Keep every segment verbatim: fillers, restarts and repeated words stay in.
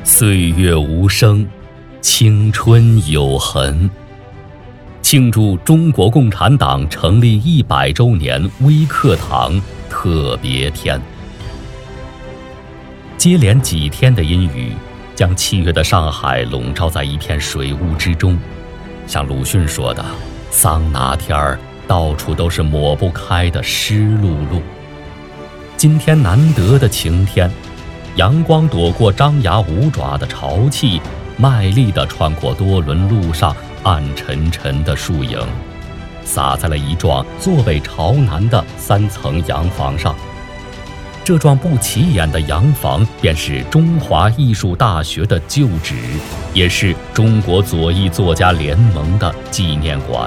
岁月无声，青春有痕。庆祝中国共产党成立一百周年微课堂特别篇。接连几天的阴雨，将七月的上海笼罩在一片水雾之中。像鲁迅说的，桑拿天儿，到处都是抹不开的湿漉漉。今天难得的晴天，阳光躲过张牙舞爪的潮气，卖力地穿过多伦路上暗沉沉的树影，洒在了一幢坐北朝南的三层洋房上。这幢不起眼的洋房便是中华艺术大学的旧址，也是中国左翼作家联盟的纪念馆。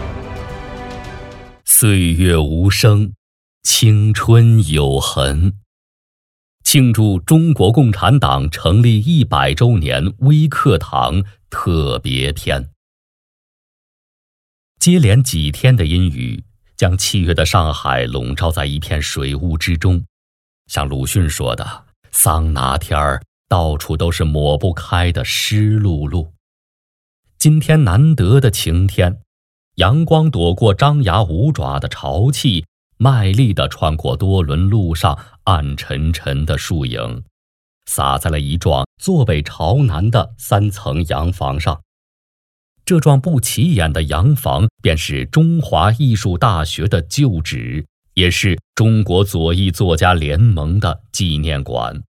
岁月无声，青春有痕。庆祝中国共产党成立一百周年微课堂特别篇。接连几天的阴雨，将七月的上海笼罩在一片水雾之中。像鲁迅说的，桑拿天儿，到处都是抹不开的湿漉漉。今天难得的晴天，阳光躲过张牙舞爪的潮气，卖力地穿过多伦路上暗沉沉的树影，洒在了一幢坐北朝南的三层洋房上。这幢不起眼的洋房便是中华艺术大学的旧址，也是中国左翼作家联盟的纪念馆。